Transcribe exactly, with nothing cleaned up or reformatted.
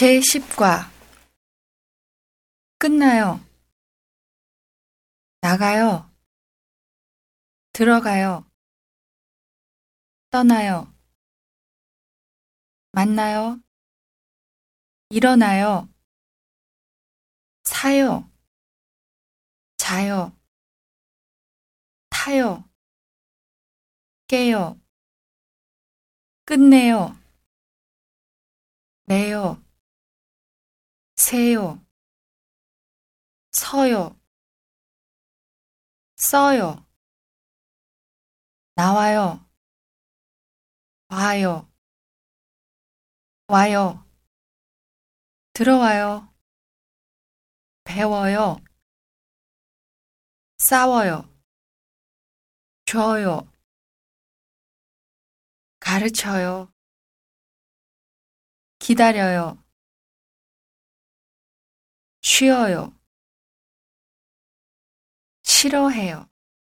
제십 과 끝나요. 나가요. 들어가요. 떠나요. 만나요. 일어나요. 사요. 자요. 타요. 깨요. 끝내요. 매요. 세요. 서요. 써요. 나와요. 와요. 와요. 들어와요. 배워요. 싸워요. 줘요. 가르쳐요. 기다려요. 쉬어요. 싫어해요.